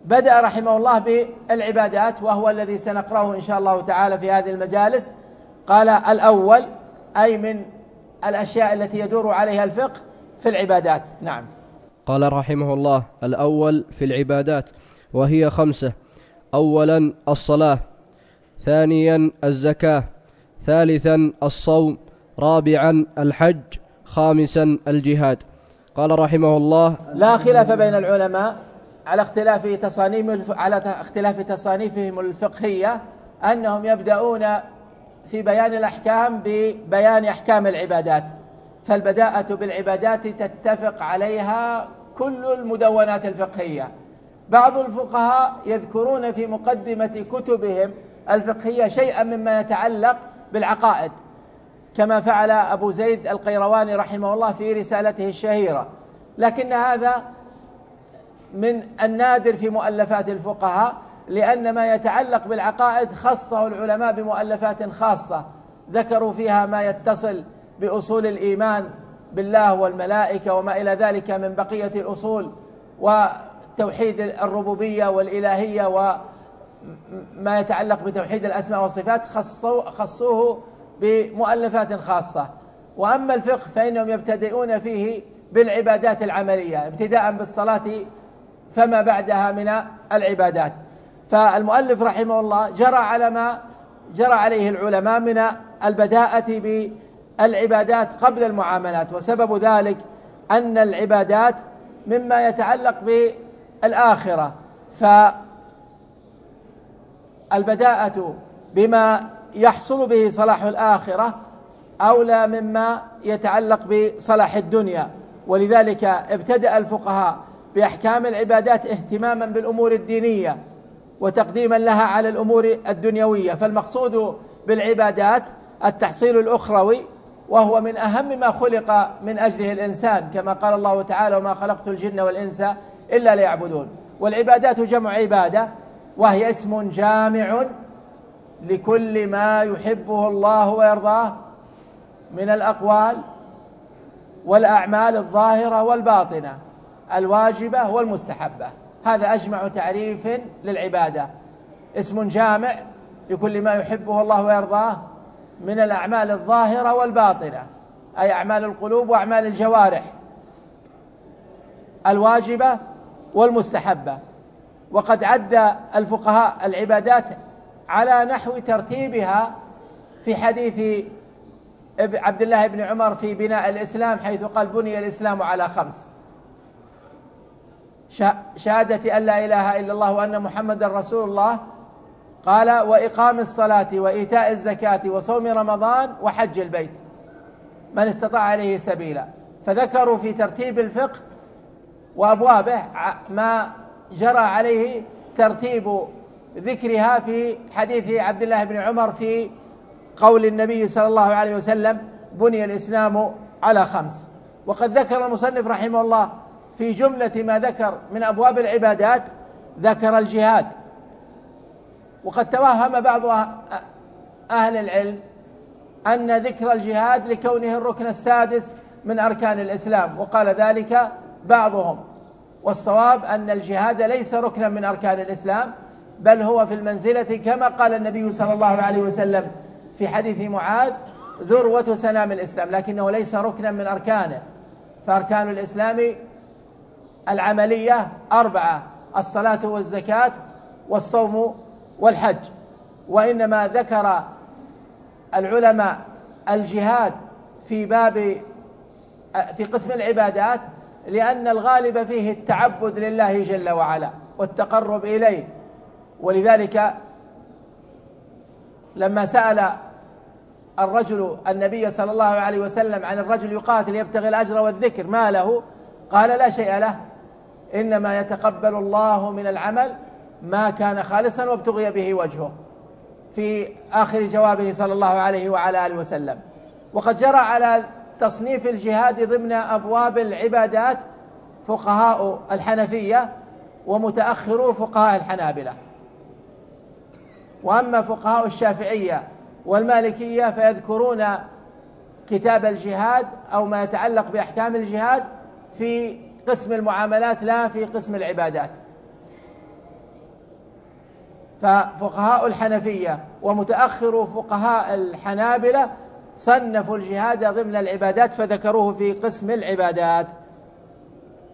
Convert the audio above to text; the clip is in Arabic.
بدأ رحمه الله بالعبادات، وهو الذي سنقرأه إن شاء الله تعالى في هذه المجالس. قال الأول أي من الأشياء التي يدور عليها الفقه في العبادات. نعم. قال رحمه الله: الأول في العبادات، وهي 5: أولا الصلاة، ثانيا الزكاة، ثالثا الصوم، رابعا الحج، خامسا الجهاد. قال رحمه الله: لا خلاف بين العلماء على اختلاف تصانيفهم الفقهية أنهم يبدأون في بيان الأحكام ببيان أحكام العبادات، فالبداءة بالعبادات تتفق عليها كل المدونات الفقهية. بعض الفقهاء يذكرون في مقدمة كتبهم الفقهية شيئا مما يتعلق بالعقائد، كما فعل أبو زيد القيرواني رحمه الله في رسالته الشهيرة، لكن هذا من النادر في مؤلفات الفقهاء، لأن ما يتعلق بالعقائد خصه العلماء بمؤلفات خاصة ذكروا فيها ما يتصل بأصول الإيمان بالله والملائكة وما إلى ذلك من بقية الأصول، وتوحيد الربوبية والإلهية وما يتعلق بتوحيد الأسماء والصفات خصوه بمؤلفات خاصة. وأما الفقه فإنهم يبتدئون فيه بالعبادات العملية ابتداء بالصلاة فما بعدها من العبادات. فالمؤلف رحمه الله جرى على ما جرى عليه العلماء من البداءة بالعبادات قبل المعاملات، وسبب ذلك أن العبادات مما يتعلق بالآخرة، فالبداءة بما يحصل به صلاح الآخرة أولى مما يتعلق بصلاح الدنيا، ولذلك ابتدأ الفقهاء بأحكام العبادات اهتماما بالأمور الدينية وتقديما لها على الأمور الدنيوية. فالمقصود بالعبادات التحصيل الأخروي، وهو من أهم ما خلق من أجله الإنسان، كما قال الله تعالى: وما خلقت الجن والإنس إلا ليعبدون. والعبادات جمع عبادة، وهي اسم جامع لكل ما يحبه الله ويرضاه من الأقوال والأعمال الظاهرة والباطنة الواجبة والمستحبة. هذا أجمع تعريف للعبادة، اسم جامع لكل ما يحبه الله ويرضاه من الأعمال الظاهرة والباطنة، أي أعمال القلوب وأعمال الجوارح الواجبة والمستحبة. وقد عد الفقهاء العبادات على نحو ترتيبها في حديث عبد الله بن عمر في بناء الإسلام، حيث قال: بني الإسلام على 5: شهادة أن لا إله إلا الله وأن محمد رسول الله، قال: وإقام الصلاة وإيتاء الزكاة وصوم رمضان وحج البيت من استطاع إليه سبيلا. فذكروا في ترتيب الفقه وأبوابه ما جرى عليه ترتيب ذكرها في حديث عبد الله بن عمر في قول النبي صلى الله عليه وسلم: بني الإسلام على 5. وقد ذكر المصنف رحمه الله في جملة ما ذكر من أبواب العبادات ذكر الجهاد. وقد توهم بعض أهل العلم أن ذكر الجهاد لكونه الركن السادس من أركان الإسلام، وقال ذلك بعضهم، والصواب أن الجهاد ليس ركنا من أركان الإسلام، بل هو في المنزلة كما قال النبي صلى الله عليه وسلم في حديث معاذ: ذروة سنام الإسلام، لكنه ليس ركنا من أركانه. فأركان الإسلام العملية 4: الصلاة والزكاة والصوم والحج. وإنما ذكر العلماء الجهاد في قسم العبادات لأن الغالب فيه التعبد لله جل وعلا والتقرب إليه. ولذلك لما سأل الرجل النبي صلى الله عليه وسلم عن الرجل يقاتل يبتغي الأجر والذكر ما له، قال: لا شيء له، إنما يتقبل الله من العمل ما كان خالصا وابتغي به وجهه، في آخر جوابه صلى الله عليه وعلى آله وسلم. وقد جرى على تصنيف الجهاد ضمن أبواب العبادات فقهاء الحنفية ومتأخرو فقهاء الحنابلة. وأما فقهاء الشافعية والمالكية فيذكرون كتاب الجهاد أو ما يتعلق بأحكام الجهاد في قسم المعاملات لا في قسم العبادات. ففقهاء الحنفية ومتأخر فقهاء الحنابلة صنفوا الجهاد ضمن العبادات فذكروه في قسم العبادات.